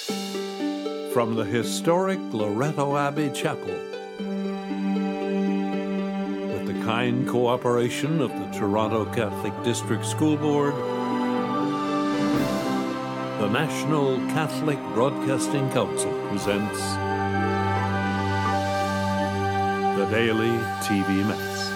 From the historic Loretto Abbey Chapel, with the kind cooperation of the Toronto Catholic District School Board, the National Catholic Broadcasting Council presents the Daily TV Mass.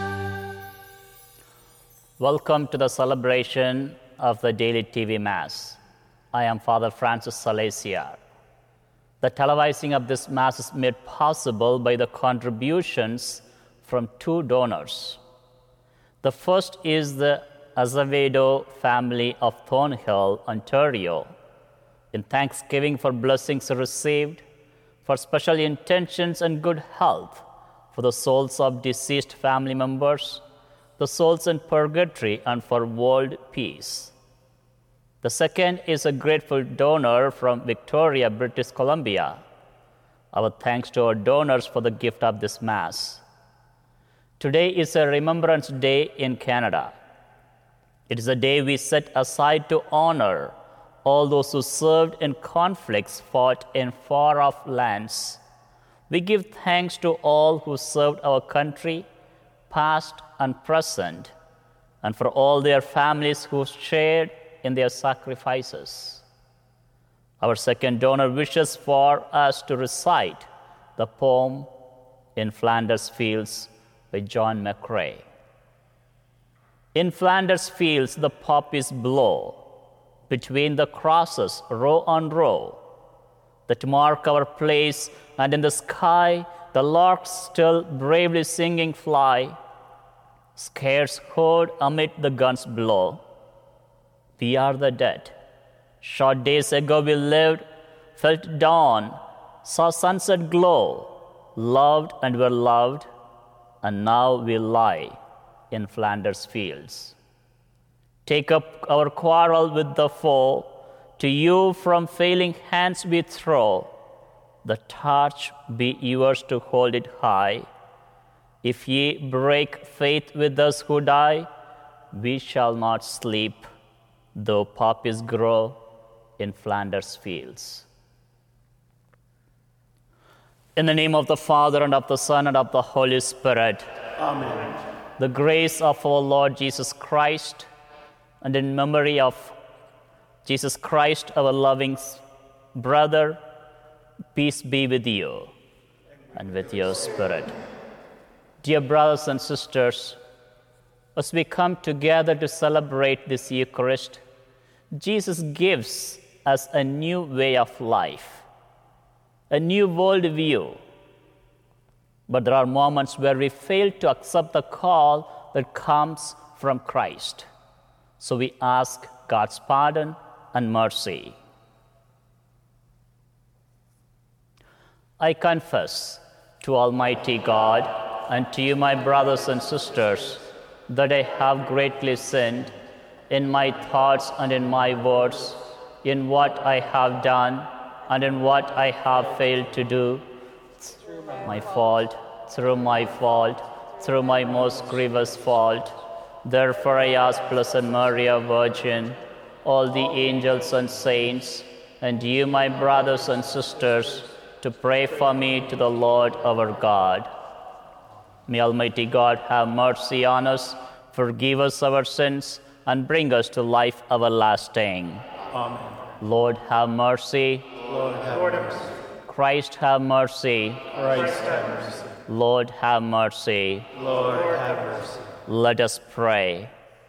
Welcome to the celebration of the Daily TV Mass. I am Father Francis Salesiar. The televising of this Mass is made possible by the contributions from two donors. The first is the Azevedo family of Thornhill, Ontario, in thanksgiving for blessings received, for special intentions and good health, for the souls of deceased family members, the souls in purgatory, and for world peace. The second is a grateful donor from Victoria, British Columbia. Our thanks to our donors for the gift of this Mass. Today is a Remembrance Day in Canada. It is a day we set aside to honor all those who served in conflicts fought in far-off lands. We give thanks to all who served our country, past and present, and for all their families who shared in their sacrifices. Our second donor wishes for us to recite the poem In Flanders Fields by John McCrae. In Flanders fields the poppies blow, between the crosses row on row, that mark our place, and in the sky the larks still bravely singing fly, scarce heard amid the guns' blow. We are the dead. Short days ago we lived, felt dawn, saw sunset glow, loved and were loved, and now we lie in Flanders fields. Take up our quarrel with the foe, to you from failing hands we throw. The torch be yours to hold it high. If ye break faith with us who die, we shall not sleep, though poppies grow in Flanders fields. In the name of the Father, and of the Son, and of the Holy Spirit. Amen. The grace of our Lord Jesus Christ, and in memory of Jesus Christ, our loving brother, peace be with you and with your spirit. Dear brothers and sisters, as we come together to celebrate this Eucharist, Jesus gives us a new way of life, a new worldview. But there are moments where we fail to accept the call that comes from Christ. So we ask God's pardon and mercy. I confess to Almighty God and to you, my brothers and sisters, that I have greatly sinned in my thoughts and in my words, in what I have done and in what I have failed to do, through my most grievous fault. Therefore I ask Blessed Maria, Virgin, all the angels and saints, and you, my brothers and sisters, to pray for me to the Lord our God. May Almighty God have mercy on us, forgive us our sins, and bring us to life everlasting. Amen. Lord, have mercy. Lord, have mercy. Christ, have mercy. Christ, have mercy. Lord, have mercy. Lord, have mercy. Let us pray.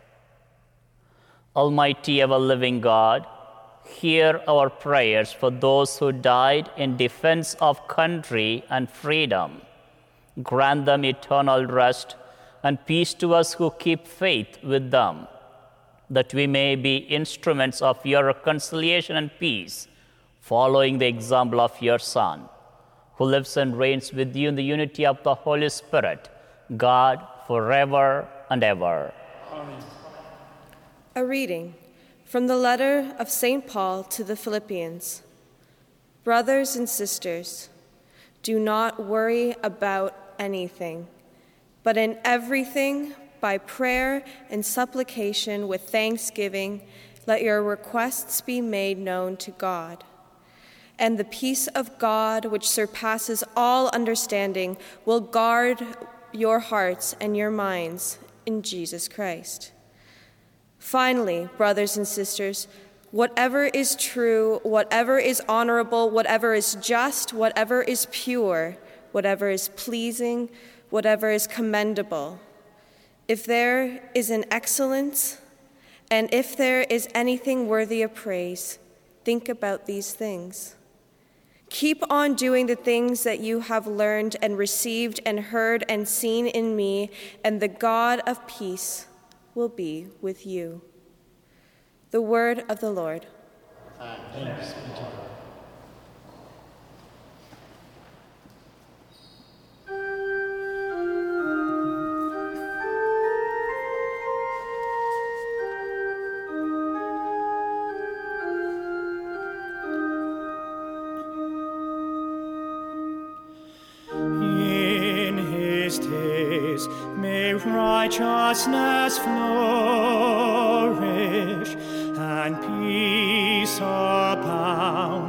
Almighty ever-living God, hear our prayers for those who died in defense of country and freedom. Grant them eternal rest and peace to us who keep faith with them, that we may be instruments of your reconciliation and peace, following the example of your Son, who lives and reigns with you in the unity of the Holy Spirit, God, forever and ever. Amen. A reading from the letter of St. Paul to the Philippians. Brothers and sisters, do not worry about anything, but in everything, by prayer and supplication with thanksgiving, let your requests be made known to God. And the peace of God, which surpasses all understanding, will guard your hearts and your minds in Jesus Christ. Finally, brothers and sisters, whatever is true, whatever is honorable, whatever is just, whatever is pure, whatever is pleasing, whatever is commendable, if there is an excellence, and if there is anything worthy of praise, think about these things. Keep on doing the things that you have learned and received and heard and seen in me, and the God of peace will be with you. The word of the Lord. Thanks be to God. In his days may righteousness flourish and peace abound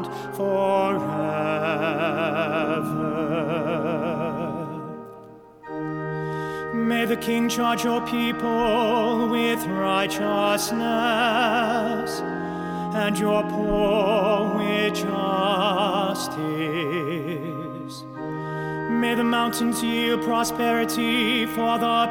forever. May the King judge your people with righteousness, and your poor with justice. May the mountains yield prosperity for the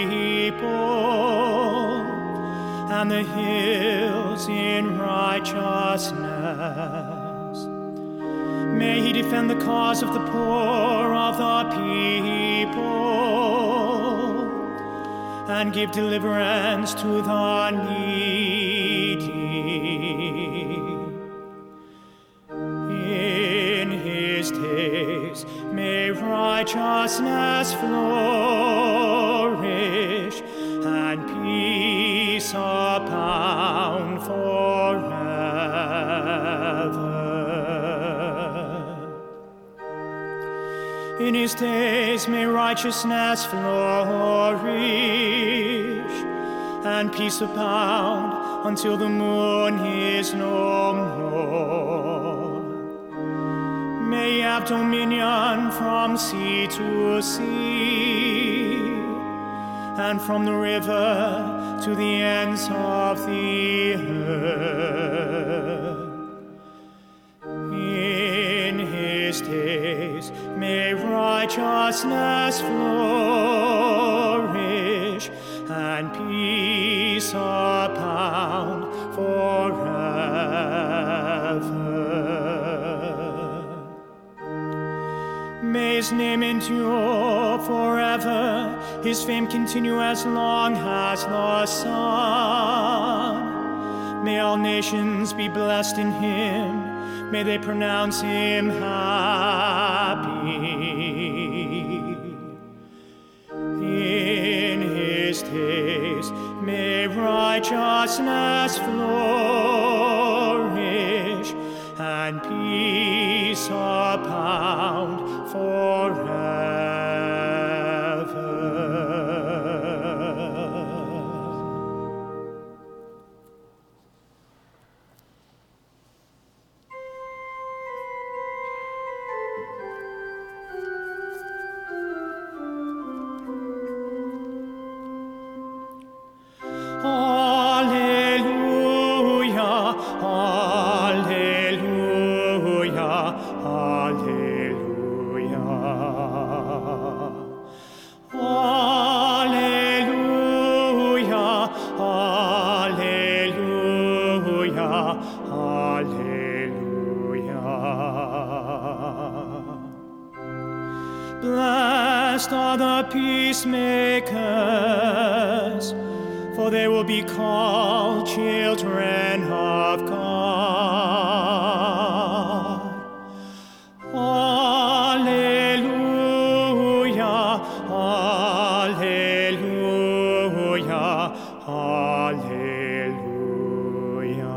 people, and the hills in righteousness. May he defend the cause of the poor of the people, and give deliverance to the needy. In his days may righteousness flourish and peace abound forever. In his days may righteousness flourish and peace abound until the moon is no more. May he have dominion from sea to sea, and from the river to the ends of the earth. In his days may righteousness flourish and peace abound forever. May his name endure forever, his fame continue as long as the sun. May all nations be blessed in him, may they pronounce him happy. In his days may righteousness flourish and peace abound forever. Alleluia, alleluia, alleluia. Alleluia, alleluia, alleluia. Blessed are the peacemakers, for they will be called children of God. Alleluia, alleluia, alleluia.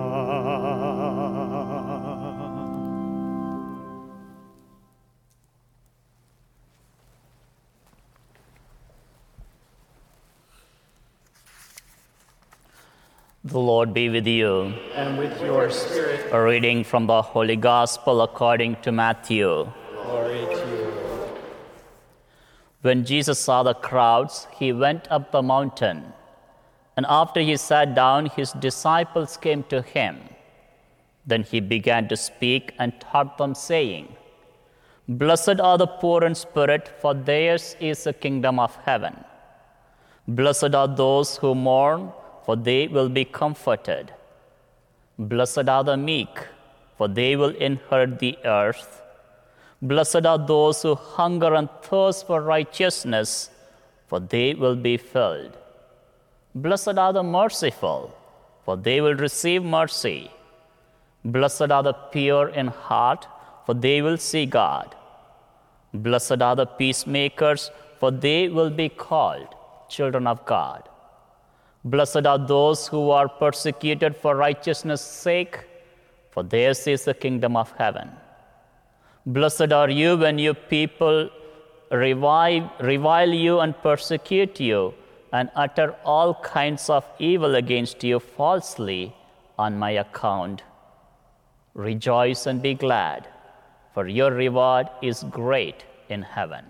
The Lord be with you. And with your spirit. A reading from the Holy Gospel according to Matthew. Glory to you, Lord. When Jesus saw the crowds, he went up the mountain. And after he sat down, his disciples came to him. Then he began to speak and taught them, saying, "Blessed are the poor in spirit, for theirs is the kingdom of heaven. Blessed are those who mourn, for they will be comforted. Blessed are the meek, for they will inherit the earth. Blessed are those who hunger and thirst for righteousness, for they will be filled. Blessed are the merciful, for they will receive mercy. Blessed are the pure in heart, for they will see God. Blessed are the peacemakers, for they will be called children of God. Blessed are those who are persecuted for righteousness' sake, for theirs is the kingdom of heaven. Blessed are you when your people revile you and persecute you, and utter all kinds of evil against you falsely on my account. Rejoice and be glad, for your reward is great in heaven."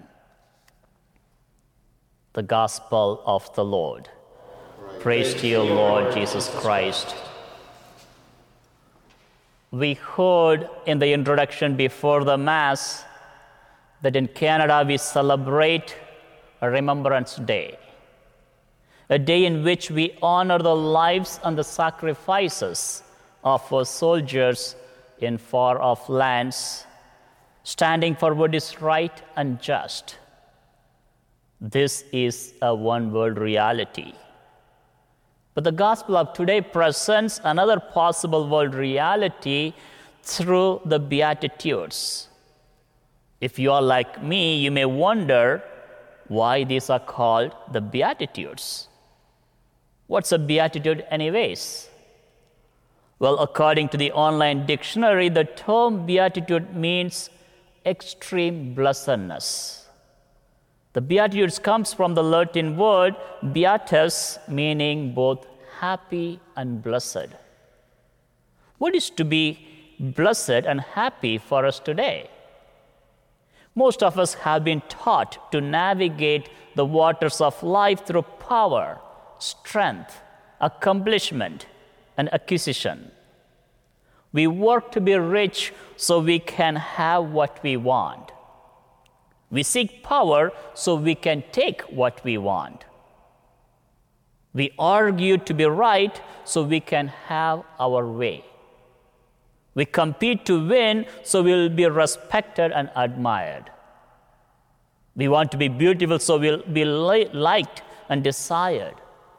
The Gospel of the Lord. Praise to you, Lord Jesus Christ. We heard in the introduction before the Mass that in Canada we celebrate a Remembrance Day, a day in which we honor the lives and the sacrifices of our soldiers in far-off lands, standing for what is right and just. This is a one-world reality. But the gospel of today presents another possible world reality through the Beatitudes. If you are like me, you may wonder why these are called the Beatitudes. What's a beatitude anyways? Well, according to the online dictionary, the term beatitude means extreme blessedness. The Beatitudes comes from the Latin word beatus, meaning both happy and blessed. What is to be blessed and happy for us today? Most of us have been taught to navigate the waters of life through power, strength, accomplishment, and acquisition. We work to be rich so we can have what we want. We seek power so we can take what we want. We argue to be right so we can have our way. We compete to win so we will be respected and admired. We want to be beautiful so we'll be liked and desired.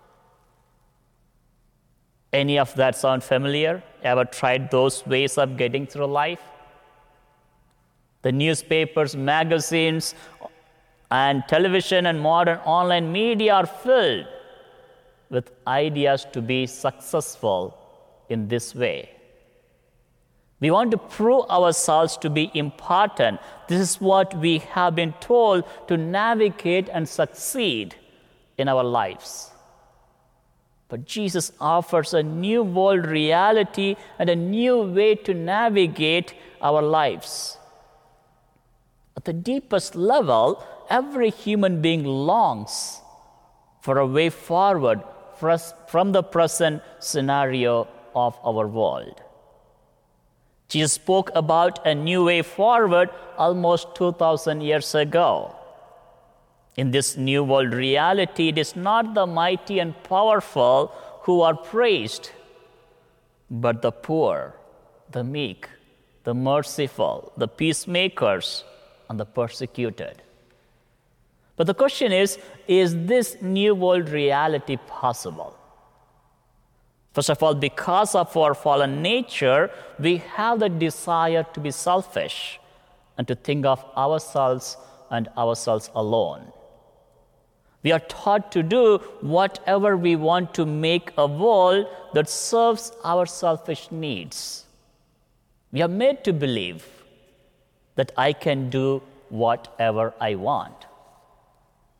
Any of that sound familiar? Ever tried those ways of getting through life? The newspapers, magazines, and television and modern online media are filled with ideas to be successful in this way. We want to prove ourselves to be important. This is what we have been told to navigate and succeed in our lives. But Jesus offers a new world reality and a new way to navigate our lives. At the deepest level, every human being longs for a way forward from the present scenario of our world. Jesus spoke about a new way forward almost 2,000 years ago. In this new world reality, it is not the mighty and powerful who are praised, but the poor, the meek, the merciful, the peacemakers, and the persecuted. But the question is this new world reality possible? First of all, because of our fallen nature, we have the desire to be selfish and to think of ourselves and ourselves alone. We are taught to do whatever we want to make a world that serves our selfish needs. We are made to believe that I can do whatever I want.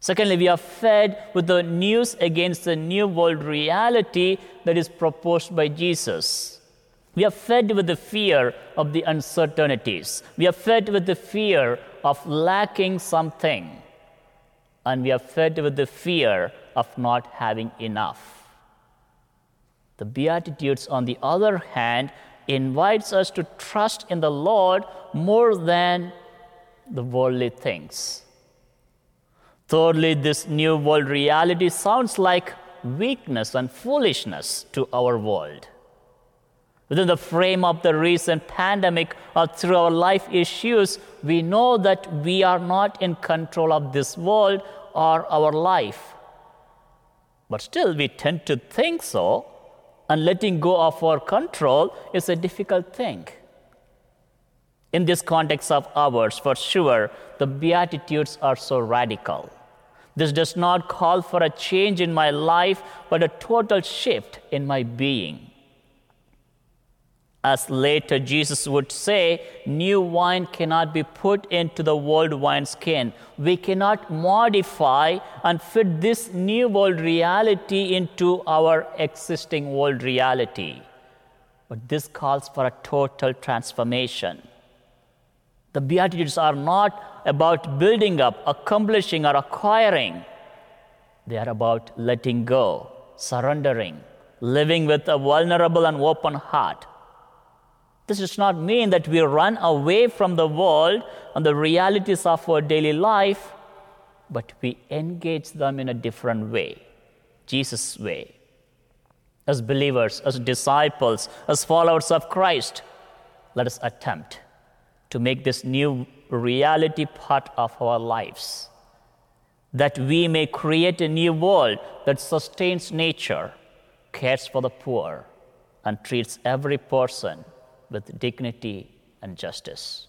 Secondly, we are fed with the news against the new world reality that is proposed by Jesus. We are fed with the fear of the uncertainties. We are fed with the fear of lacking something. And we are fed with the fear of not having enough. The Beatitudes, on the other hand, invites us to trust in the Lord more than the worldly things. Thirdly, this new world reality sounds like weakness and foolishness to our world. Within the frame of the recent pandemic or through our life issues, we know that we are not in control of this world or our life. But still, we tend to think so, and letting go of our control is a difficult thing. In this context of ours, for sure, the Beatitudes are so radical. This does not call for a change in my life, but a total shift in my being. As later Jesus would say, new wine cannot be put into the old wineskin. We cannot modify and fit this new world reality into our existing world reality. But this calls for a total transformation. The Beatitudes are not about building up, accomplishing, or acquiring. They are about letting go, surrendering, living with a vulnerable and open heart. This does not mean that we run away from the world and the realities of our daily life, but we engage them in a different way, Jesus' way. As believers, as disciples, as followers of Christ, let us attempt to make this new reality part of our lives, that we may create a new world that sustains nature, cares for the poor, and treats every person with dignity and justice.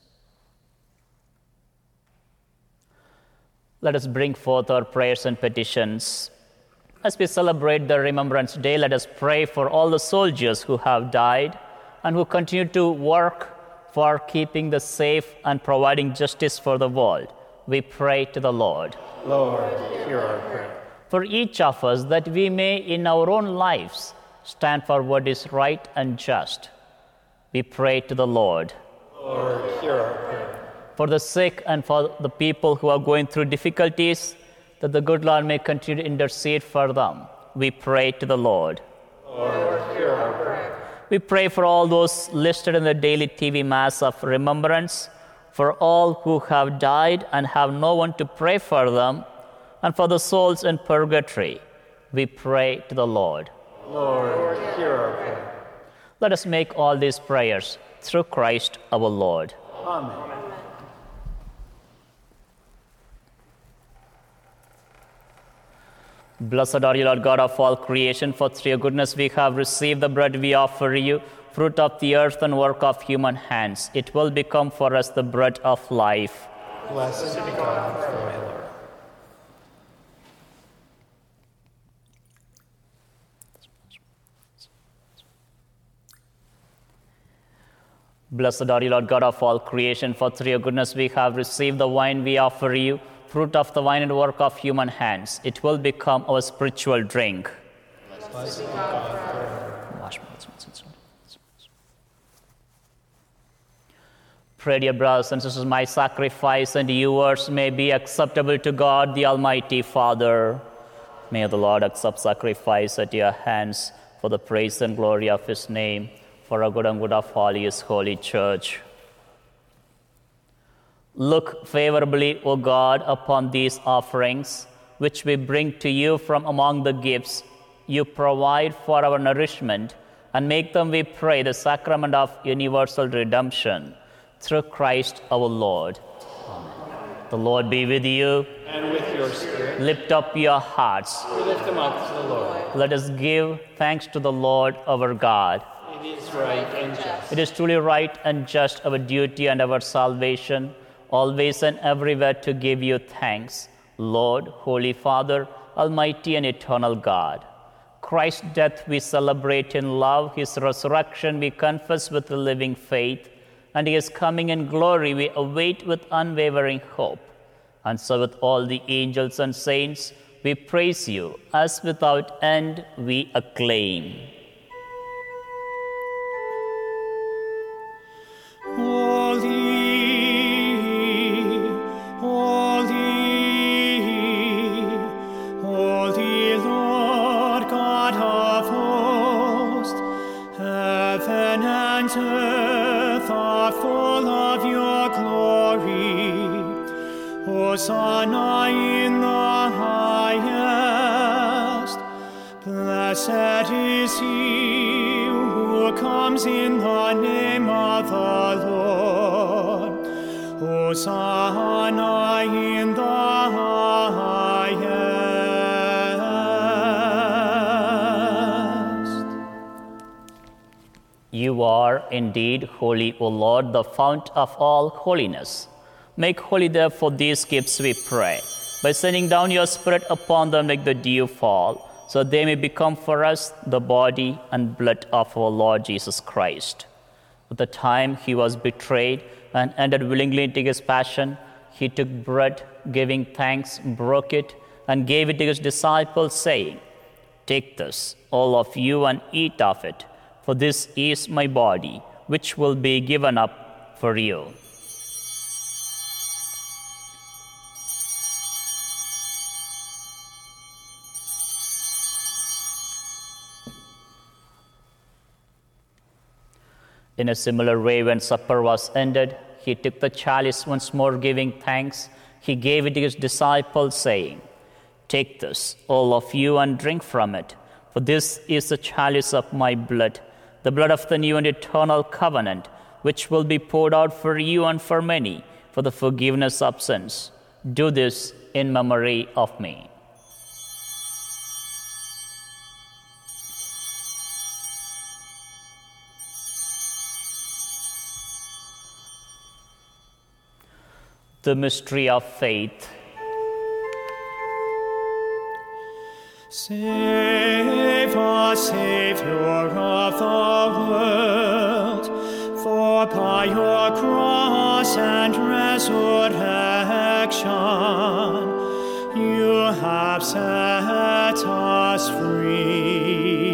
Let us bring forth our prayers and petitions. As we celebrate the Remembrance Day, let us pray for all the soldiers who have died and who continue to work for keeping the safe and providing justice for the world. We pray to the Lord. Lord, hear our prayer. For each of us, that we may in our own lives stand for what is right and just, we pray to the Lord. Lord, hear our prayer. For the sick and for the people who are going through difficulties, that the good Lord may continue to intercede for them, we pray to the Lord. Lord, hear our prayer. We pray for all those listed in the daily TV Mass of Remembrance, for all who have died and have no one to pray for them, and for the souls in purgatory, we pray to the Lord. Lord, hear our prayer. Let us make all these prayers through Christ our Lord. Amen. Blessed are you, Lord God of all creation, for through your goodness we have received the bread we offer you, fruit of the earth and work of human hands. It will become for us the bread of life. Blessed be God forever. Blessed are you, Lord God of all creation, for through your goodness we have received the wine we offer you, fruit of the vine and work of human hands. It will become our spiritual drink. Blessed be God forever. Pray, dear brothers and sisters, my sacrifice and yours may be acceptable to God, the Almighty Father. May the Lord accept sacrifice at your hands for the praise and glory of his name, for our good and good of all his holy church. Look favorably, O God, upon these offerings, which we bring to you from among the gifts you provide for our nourishment, and make them, we pray, the sacrament of universal redemption, through Christ our Lord. Amen. The Lord be with you. And with your spirit. Lift up your hearts. We lift them up to the Lord. Let us give thanks to the Lord our God. It is right and just. It is truly right and just, our duty and our salvation, always and everywhere to give you thanks, Lord, Holy Father, Almighty and eternal God. Christ's death we celebrate in love, his resurrection we confess with the living faith, and his coming in glory we await with unwavering hope. And so with all the angels and saints, we praise you, as without end we acclaim. Hosanna in the highest. Blessed is he who comes in the name of the Lord. Hosanna in the highest. You are indeed holy, O Lord, the fount of all holiness. Make holy, therefore, these gifts, we pray. By sending down your Spirit upon them like the dew fall, so they may become for us the body and blood of our Lord Jesus Christ. At the time he was betrayed and entered willingly into his passion, he took bread, giving thanks, broke it, and gave it to his disciples, saying, "Take this, all of you, and eat of it, for this is my body, which will be given up for you." In a similar way, when supper was ended, he took the chalice once more, giving thanks. He gave it to his disciples, saying, "Take this, all of you, and drink from it, for this is the chalice of my blood, the blood of the new and eternal covenant, which will be poured out for you and for many for the forgiveness of sins. Do this in memory of me." The mystery of faith. Save us, Savior of the world, for by your cross and resurrection you have set us free.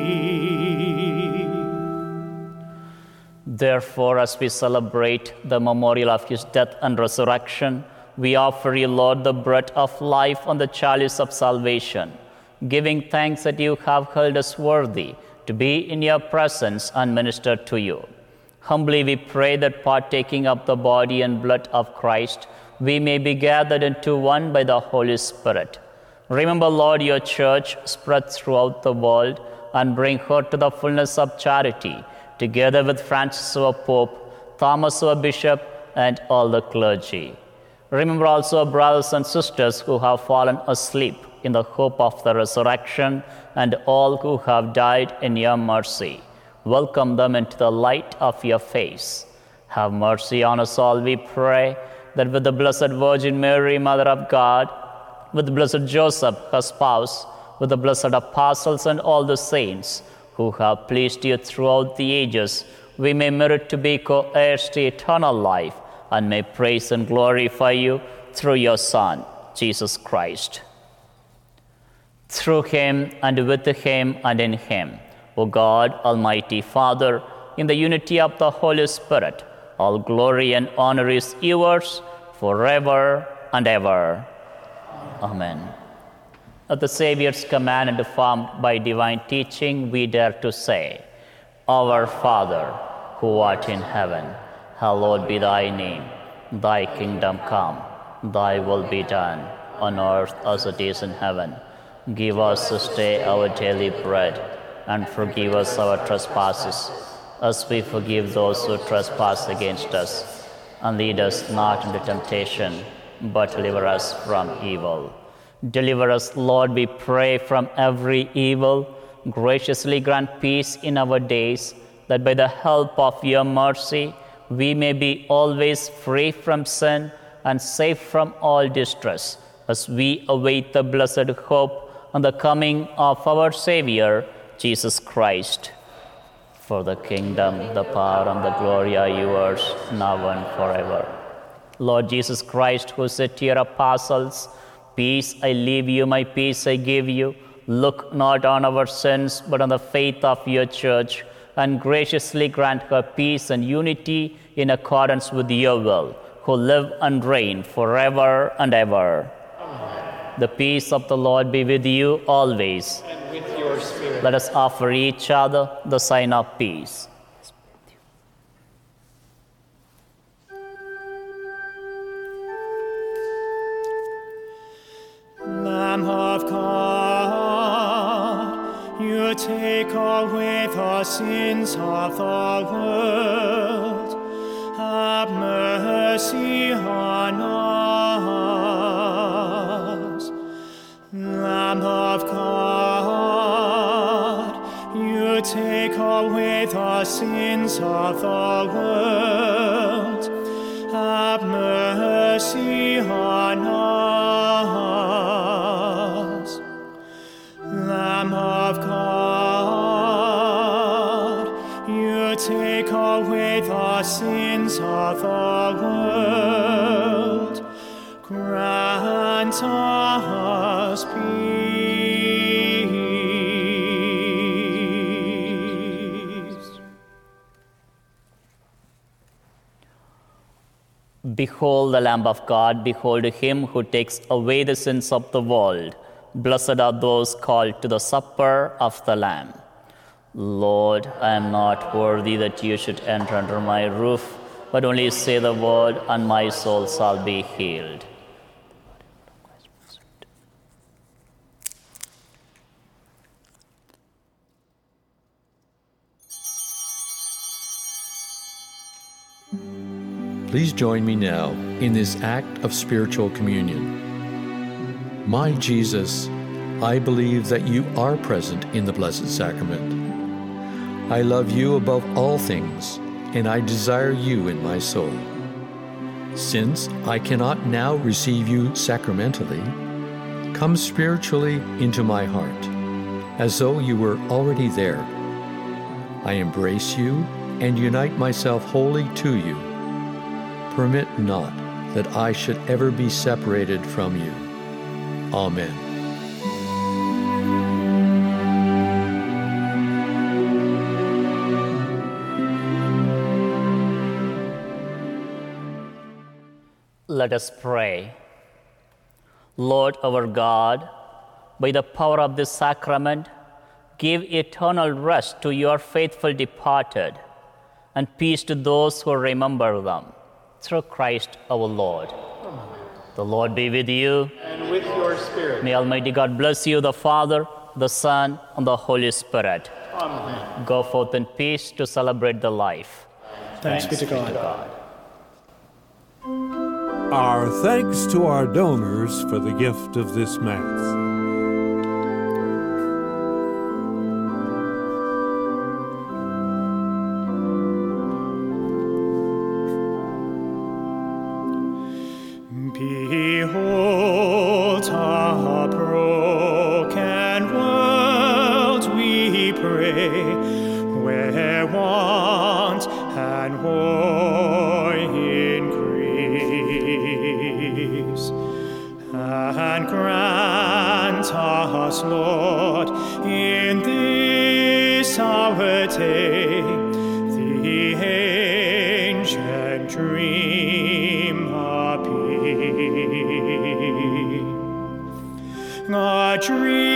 Therefore, as we celebrate the memorial of his death and resurrection, we offer you, Lord, the bread of life and the chalice of salvation, giving thanks that you have held us worthy to be in your presence and minister to you. Humbly we pray that, partaking of the body and blood of Christ, we may be gathered into one by the Holy Spirit. Remember, Lord, your church spread throughout the world, and bring her to the fullness of charity, together with Francis our Pope, Thomas our Bishop, and all the clergy. Remember also our brothers and sisters who have fallen asleep in the hope of the resurrection, and all who have died in your mercy. Welcome them into the light of your face. Have mercy on us all, we pray, that with the Blessed Virgin Mary, Mother of God, with the Blessed Joseph, her spouse, with the blessed apostles and all the saints who have pleased you throughout the ages, we may merit to be co-heirs to eternal life, and may praise and glorify you through your Son, Jesus Christ. Through him, and with him, and in him, O God, Almighty Father, in the unity of the Holy Spirit, all glory and honor is yours forever and ever. Amen. At the Savior's command and formed by divine teaching, we dare to say, Our Father, who art in heaven, hallowed be thy name. Thy kingdom come, thy will be done, on earth as it is in heaven. Give us this day our daily bread, and forgive us our trespasses, as we forgive those who trespass against us. And lead us not into temptation, but deliver us from evil. Deliver us, Lord, we pray, from every evil. Graciously grant peace in our days, that by the help of your mercy we may be always free from sin and safe from all distress, as we await the blessed hope and the coming of our Savior, Jesus Christ. For the kingdom, the power, and the glory are yours, now and forever. Lord Jesus Christ, who said to your apostles, "Peace I leave you, my peace I give you," look not on our sins, but on the faith of your church, and graciously grant her peace and unity in accordance with your will, who live and reign forever and ever. Amen. The peace of the Lord be with you always. And with your spirit. Let us offer each other the sign of peace. Lamb of God, you take away the sins of the world. Have mercy on us. Lamb of God, you take away the sins of the world. Have mercy on us. Lamb of God, you take away the sins of the world. Grant us peace. Behold the Lamb of God, behold him who takes away the sins of the world. Blessed are those called to the supper of the Lamb. Lord, I am not worthy that you should enter under my roof, but only say the word, and my soul shall be healed. Please join me now in this act of spiritual communion. My Jesus, I believe that you are present in the Blessed Sacrament. I love you above all things, and I desire you in my soul. Since I cannot now receive you sacramentally, come spiritually into my heart, as though you were already there. I embrace you and unite myself wholly to you. Permit not that I should ever be separated from you. Amen. Let us pray. Lord our God, by the power of this sacrament, give eternal rest to your faithful departed, and peace to those who remember them. Through Christ our Lord. Amen. The Lord be with you. And with your spirit. May Almighty God bless you, the Father, the Son, and the Holy Spirit. Amen. Go forth in peace to celebrate the life. Thanks be to God. Our thanks to our donors for the gift of this Mass. Behold a broken world, we pray, where want and war increase. And grant us, Lord, in this our day, the ancient dream of peace. A dream